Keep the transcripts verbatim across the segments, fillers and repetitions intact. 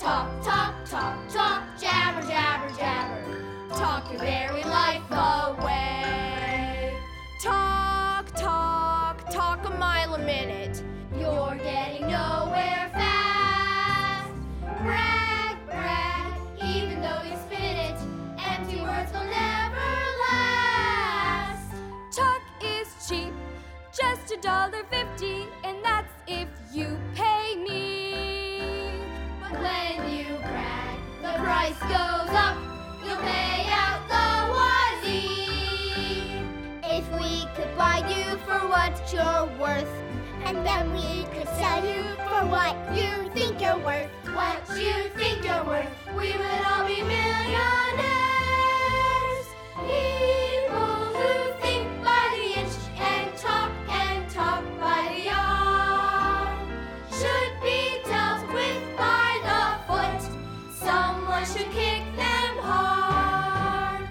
Talk, talk, talk, talk, jabber, jabber, jabber. Talk your very life away. Talk, talk, talk a mile a minute. You're getting nowhere fast. Brag, brag, even though you spin it. Empty words will never last. Talk is cheap, just a dollar fifty, and that's if you pay me. But when you brag, the price goes up. You'll pay out the wazee. If we could buy you for what you're worth, and then we could sell you for what you think you're worth. What you think you're worth, we would all be millionaires. People who think by the inch and talk and talk by the yard should be dealt with by the foot. Someone should kick them hard.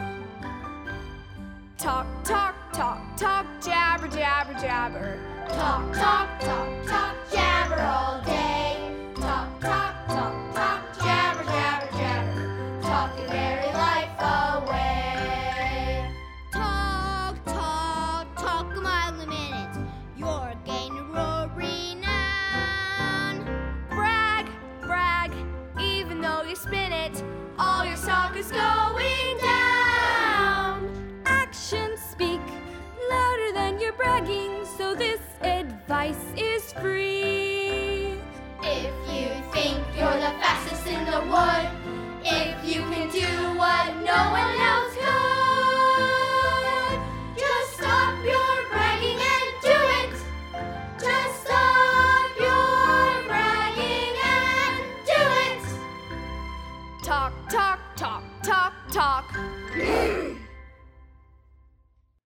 Talk, talk, talk, talk, jabber, jabber, jabber. Talk, talk, talk, talk, jabber all day. Talk, talk, talk, talk, jabber, jabber, jabber. Talk your very life away. Talk, talk, talk a mile a minute. You're gaining raw renown. Brag, brag, even though you spin it. All your stock is going down. Actions speak louder than your bragging, so this advice is free. If you think you're the fastest in the wood, if you can do what no one else could, just stop your bragging and do it. Just stop your bragging and do it. Talk, talk, talk, talk, talk.